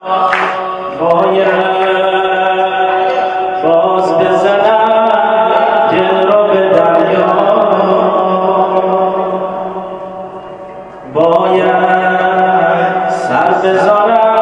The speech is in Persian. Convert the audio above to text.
باید باز بزنم دل رو به دریا، باید سر بذارم